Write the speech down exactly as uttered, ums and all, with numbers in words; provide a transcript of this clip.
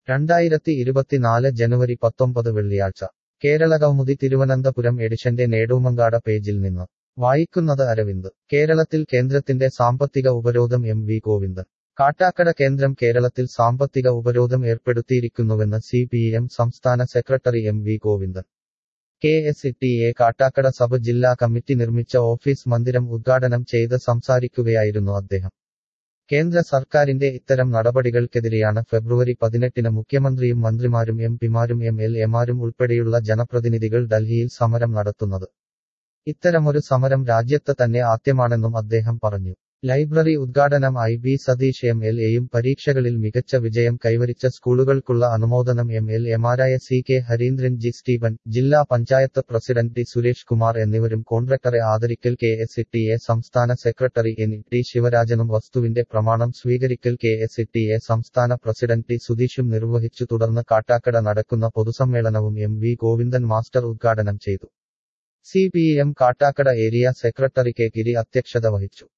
രണ്ടായിരത്തി ഇരുപത്തിനാല് ജനുവരി പത്തൊമ്പത് വെള്ളിയാഴ്ച കേരളകൗമുദി തിരുവനന്തപുരം എഡിഷന്റെ നേടൂമങ്കാട പേജിൽ നിന്ന് വായിക്കുന്നത് അരവിന്ദ്. കേരളത്തിൽ കേന്ദ്രത്തിന്റെ സാമ്പത്തിക ഉപരോധം എം വി ഗോവിന്ദൻ. കാട്ടാക്കട കേന്ദ്രം കേരളത്തിൽ സാമ്പത്തിക ഉപരോധം ഏർപ്പെടുത്തിയിരിക്കുന്നുവെന്ന് സി പി എം സംസ്ഥാന secretary M V Govindan. K S T A Kattakada sub ജില്ലാ കമ്മിറ്റി നിർമ്മിച്ച ഓഫീസ് മന്ദിരം ഉദ്ഘാടനം ചെയ്ത് സംസാരിക്കുകയായിരുന്നു അദ്ദേഹം. കേന്ദ്ര സർക്കാരിന്റെ ഇത്തരം നടപടികൾക്കെതിരെയാണ് ഫെബ്രുവരി പതിനെട്ടിന് മുഖ്യമന്ത്രിയും മന്ത്രിമാരും എം പിമാരും എം എൽ എമാരും ഉൾപ്പെടെയുള്ള ജനപ്രതിനിധികൾ ഡൽഹിയിൽ സമരം നടത്തുന്നത്. ഇത്തരമൊരു സമരം രാജ്യത്ത് തന്നെ ആദ്യമാണെന്നും അദ്ദേഹം പറഞ്ഞു. ലൈബ്രറി ഉദ്ഘാടനം I B Satheesh M L എയും പരീക്ഷകളിൽ മികച്ച വിജയം കൈവരിച്ച സ്കൂളുകൾക്കുള്ള അനുമോദനം എം എൽ എമാരായ C K Harindran, G Steven, ജില്ലാ പഞ്ചായത്ത് പ്രസിഡന്റ് ടി സുരേഷ് കുമാർ എന്നിവരും കോൺട്രാക്ടറെ ആദരിക്കൽ കെ എസ് ടി എ സംസ്ഥാന സെക്രട്ടറി എൻ ടി ശിവരാജനും വസ്തുവിന്റെ പ്രമാണം സ്വീകരിക്കൽ കെ എസ് ടി എ സംസ്ഥാന പ്രസിഡന്റ് ടി സുധീഷും നിർവഹിച്ചു. തുടർന്ന് കാട്ടാക്കട നടക്കുന്ന പൊതുസമ്മേളനവും എം വി ഗോവിന്ദൻ മാസ്റ്റർ ഉദ്ഘാടനം ചെയ്തു. C P M Kattakada area secretary K Giri അധ്യക്ഷത വഹിച്ചു.